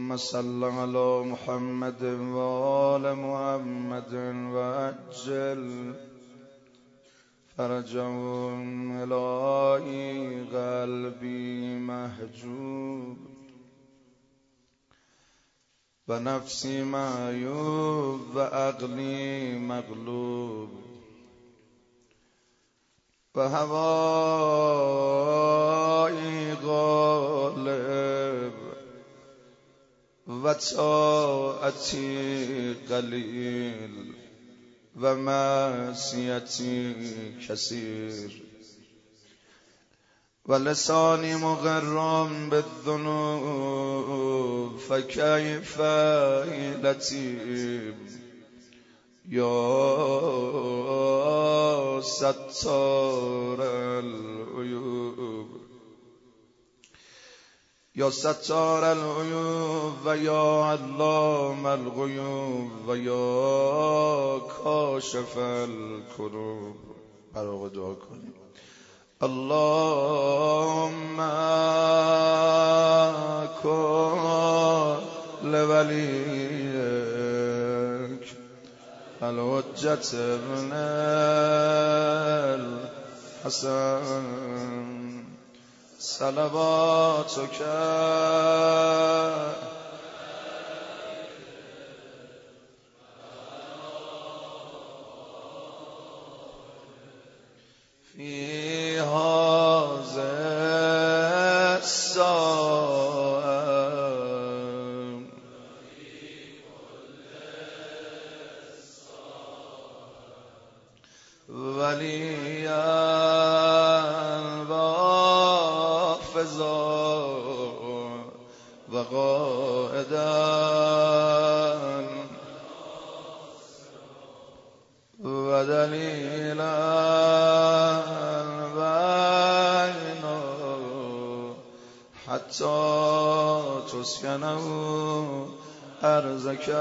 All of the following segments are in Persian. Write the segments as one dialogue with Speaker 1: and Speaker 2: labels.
Speaker 1: اللهم صل على محمد وآل محمد وعجل فرجهم. الهی قلبی محجوب و نفسی معیوب و عقلی مغلوب و هوایی غالب و طاعتی قلیل و معصیتی کثیر و لسانی مغرم بالذنوب فکیف لطیف یا ستار العیوب یا ستار العیوب و یا علام الغیوب و یا کاشف الکروب. برای آقا دعا کنیم. اللهم کن لولیک الحجة ابن الحسن صلواتک فی هذه الساعة ولیا و حافظا و قائدا و دلیلا حتی تسکنه ارضک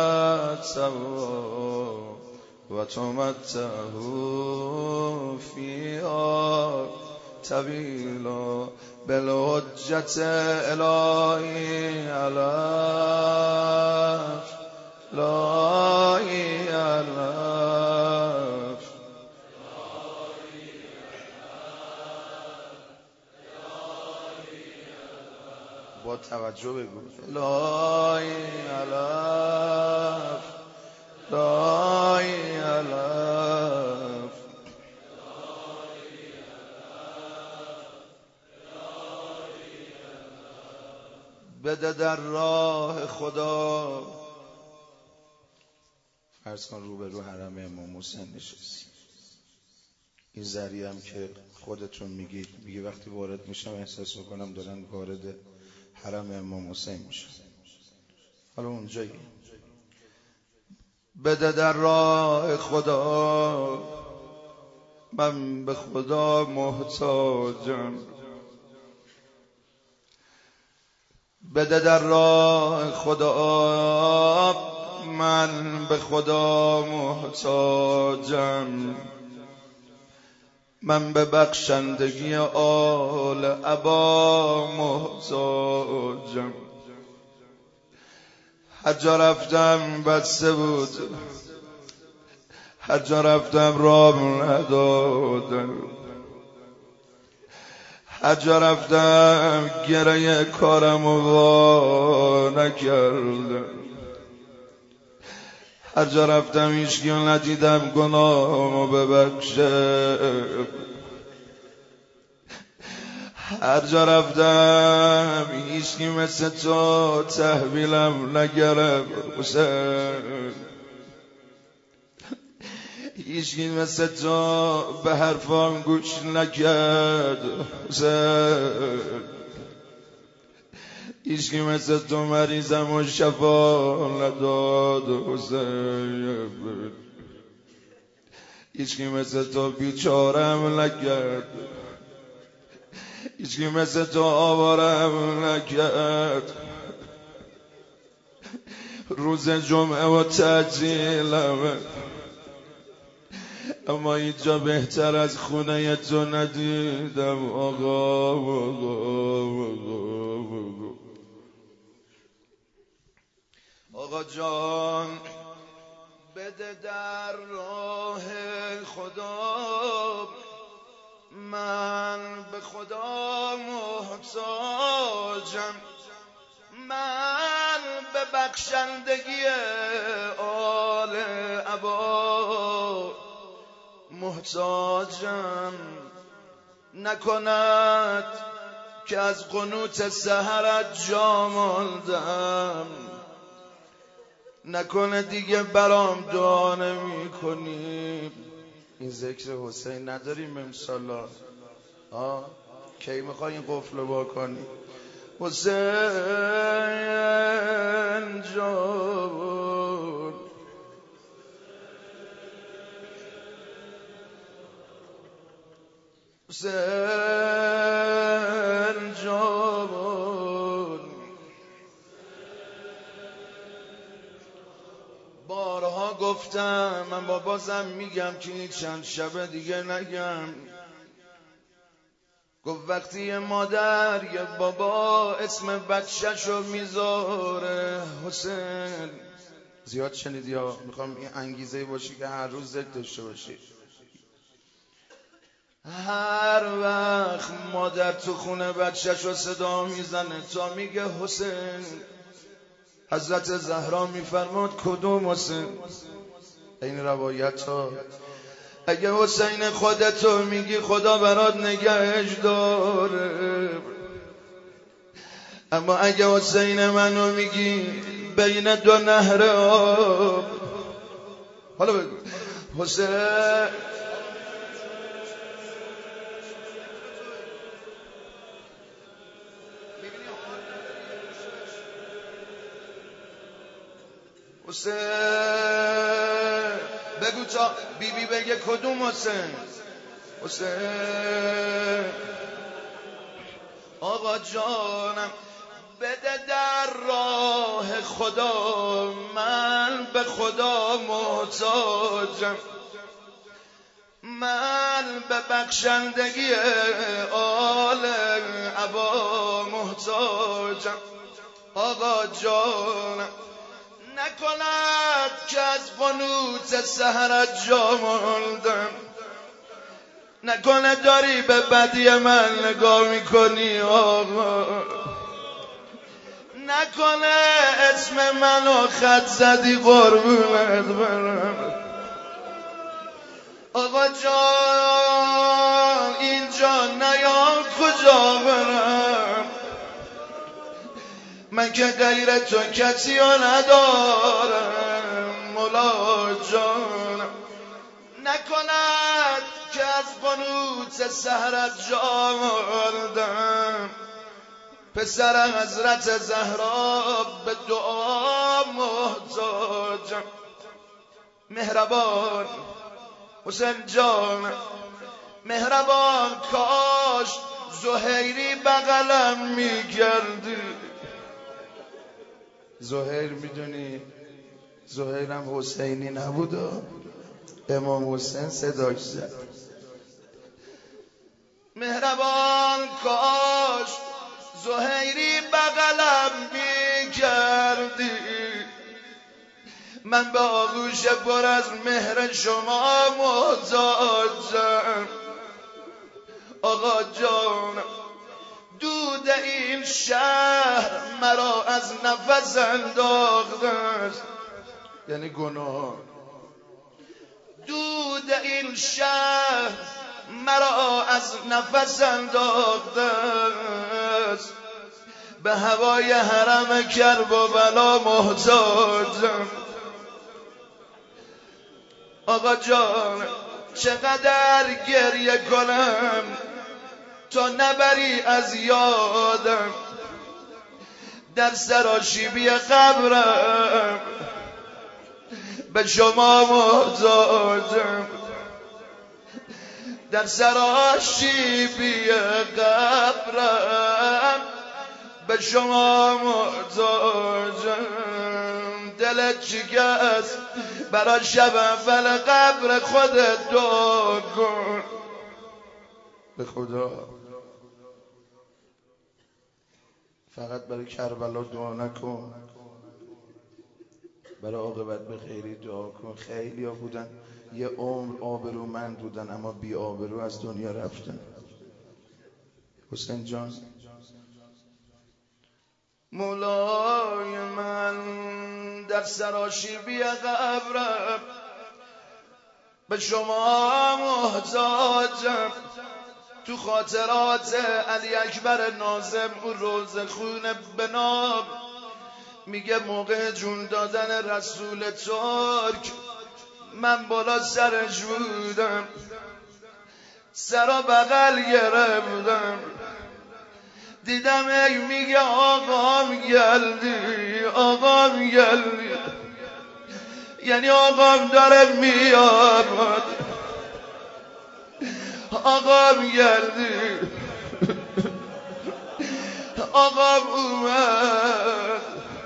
Speaker 1: سوا و تمتعه فیها طویلا بالحجة الهی علف الهی علف با توجه بگو الهی علف الهی علف بده در راه خدا. فرض کن رو به رو حرم امام حسین نشستی. این ذریعه هم که خودتون میگید، میگی وقتی وارد میشم احساس میکنم دارن وارد حرم امام حسین میشن. حالا اونجایی بده در راه خدا، من به خدا محتاجم. بده در راه خدا، من به خدا محتاجم. من به بخشندگی آل ابا محتاجم. هر جا رفتم بسته بود، هر جا رفتم راه ندادم، هر جا رفتم گره کارم وا نکردم، هر جا رفتم هیچکی ندیدم گناهمو ببخشه، هر جا رفتم هیچکی مثل تو تحویلم نگرفت حسین، هیچکی مثل تو به حرفام گوش نکرد حسین، هیچکی مثل تو مریضم و شفا نداد حسین، هیچکی مثل تو بیچارم نکرد، هیچکی مثل تو آوارم نکرد. روز جمعه و تعطیلمه، اما اینجا بهتر از خونه تو ندیدم آقا. آقا جان بده در راه خدا، من به خدا محتاجم، من به بخشندگی آل عبا محتاجم. نکند که از قنوت سحرت جا ماندم، نکنه دیگه برام دعا نمی کنی. این ذکر حسین نداریم امسالا؟ کی میخوای این قفل رو با کنی؟ حسین جان حسین جان بارها گفتم، من با بازم میگم که این چند شب دیگه نگم. گفت وقتی یه مادر یه بابا اسم بچه‌شو میذاره حسین، زیاد شنیدی ها، میخوام این انگیزه باشی که هر روز ذکر داشته باشی. هر وقت مادر تو خونه بچه‌شو صدا میزنه تا میگه حسین، حضرت زهرا میفرماد کدوم حسین؟ این روایت ها اگه حسین خودتو میگی خدا برات نگهش داره، اما اگه حسین منو میگی بین دو نهر آب. حالا بگو حسین حسین بگو تا بیبی بگه کدوم حسین؟ حسین آقا جانم بده در راه خدا، من به خدا محتاجم، من به بخشندگی آل عبا محتاجم. آقا جانم نکند که از قنوت سحرت جا ماندم، نکنه داری به بدی من نگاه میکنی آقا، نکنه اسم منو خط زدی قربونت برم. آقا جان اینجا نیام کجا برم، من که غیر تو کسی ها ندارم. مولا جانم نکند که از قنوت سحرت جا ماندم، پسر حضرت زهرا به دعا محتاجم. مهربان حسین جان مهربان، کاش زهیری بغلم میکردی. زهیر میدونی زهیرم حسینی نبود، امام حسین صداش زد. مهربان کاش زهیری بغلم میکردی، من به آغوش پر از مهر شما محتاجم. آقا جان دود این شهر مرا از نفس انداخته است، یعنی گناه. دود این شهر مرا از نفس انداخته است، به هوای حرم کرب و بلا محتاجم. آقا جان چقدر گریه کنم تا نبری از یادم، در سراشیبی قبرم به شما محتاجم، در سراشیبی قبرم به شما محتاجم. دلت شکست برای شب اول قبر خودت دعا کن. به خدا فقط برای کربلا دعا نکن، برای عاقبت به خیری دعا کن. خیلی ها بودن یه عمر آبرومند بودن اما بی آبرو از دنیا رفتن. حسین جان مولای من در سراشیبی قبرم به شما محتاجم. تو خاطرات علی اکبر ناظم اون روز خون بناب میگه موقع جون دادن رسول ترک من بالا سرش بودم، سرا بغل گرفتم، دیدم ای میگه آقام گلدی آقام گلدی، یعنی آقام داره میاد، آقام گلدی آقام اومد.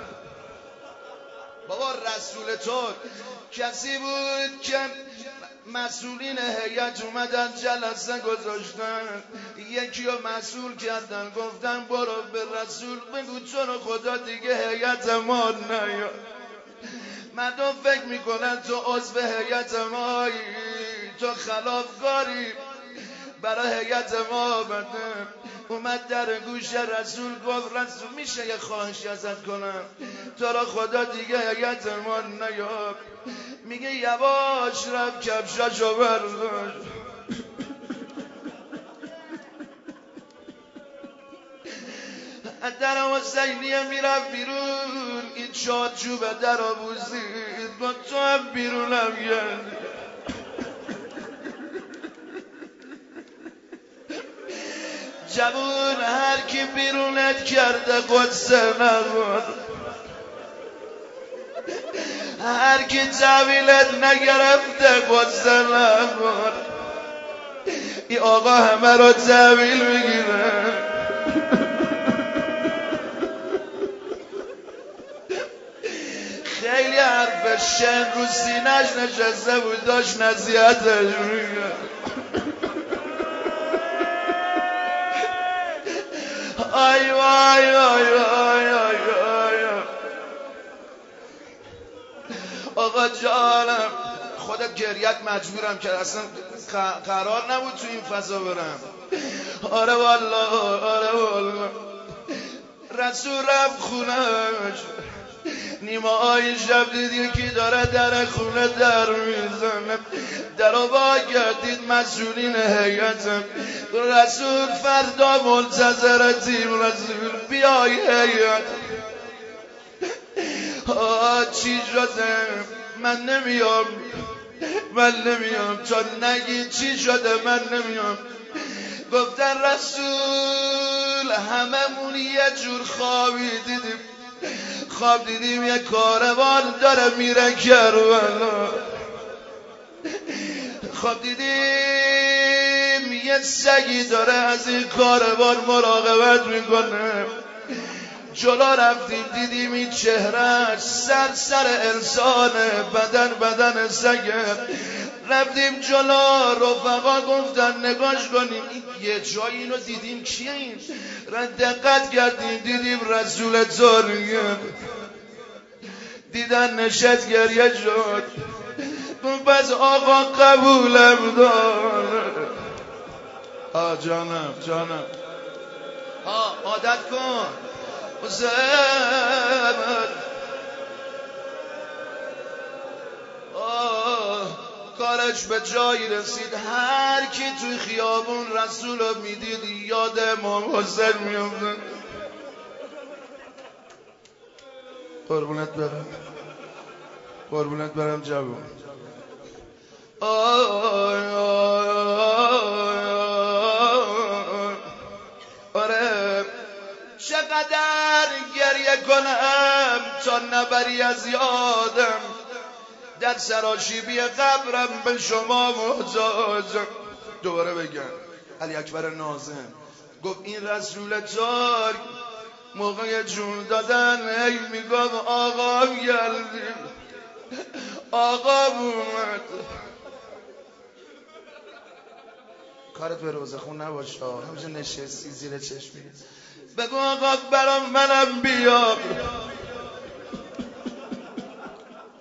Speaker 1: بابا رسول تو کسی بود که مسئولین هیئت اومدن جلسه گذاشتن، یکی رو مسئول کردن گفتن برو به رسول بگو تو رو خدا دیگه هیئت ما نیا. مردم فکر میکنن تو عضو هیئت مایی، تو خلافکاری برای هیئت ما آمده. اومد در گوش رسول گفت رسول میشه یه خواهشی ازت کنم، تو را خدا دیگه هیئت ما نیا. میگه یواش رفت کفشاشو برداشت در حسینیه میرفت بیرون، این چارچوب در آبوزید با تو هم بیرونم گردی. جوون هر کی بیرونت کرده قدسه نبود، هر کی جویلت نگرفته قدسه نبود. این آقا همه رو جویل میگیره. خیلی حرف شن رو سینه‌اش نشسته بود داشت نصیحتش میگه. آی وای آی آی آی آی. آقا جانم خودت گریت مجبورم که اصلا قرار نبود تو این فضا برم. آره والله آره والله. رسول رفت خونهش، نیمه های شب دیدی که داره در خونه در میزنه، در رو با گردید مسئولین هیئتم. رسول فردا منتظر تیم رسول بیای هیئت. چی شده؟ من نمیام تا نگی چی شده من نمیام. گفتن رسول هممون یه جور خوابی دیدیم، خواب دیدیم یه کاروان داره میره کربلا، خواب دیدیم یه سگی داره از این کاروان مراقبت میکنه. جلو رفتیم دیدیم این چهرهش سر انسانه، بدن سگه. رفتیم جلو، رفقا گفتن نگاش کنیم یه جایی اینو دیدیم کیه این؟ دقت کردیم دیدیم رسول زوریه. دیدن نشست گریه شد. بس آقا قبولم داره. جانم عادت کن زمن. کارش به جایی رسید، هر کی توی خیابون رسول رو میدید یاد امام حسین میافتاد. قربونت برم جوون. آره چقدر گریه کنم تا نبری از یادم، در سراشیبی قبرم به شما محتاجم. دوباره بگم علی اکبر ناظم گفت این رسول ترک موقع جون دادن ای میگم آقام گلدی آقام اومد. کارت به روزه خون نباشه، همینجا نشستی زیر چشمی بگو آقا برام منم بیا.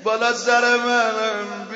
Speaker 1: بالا سر من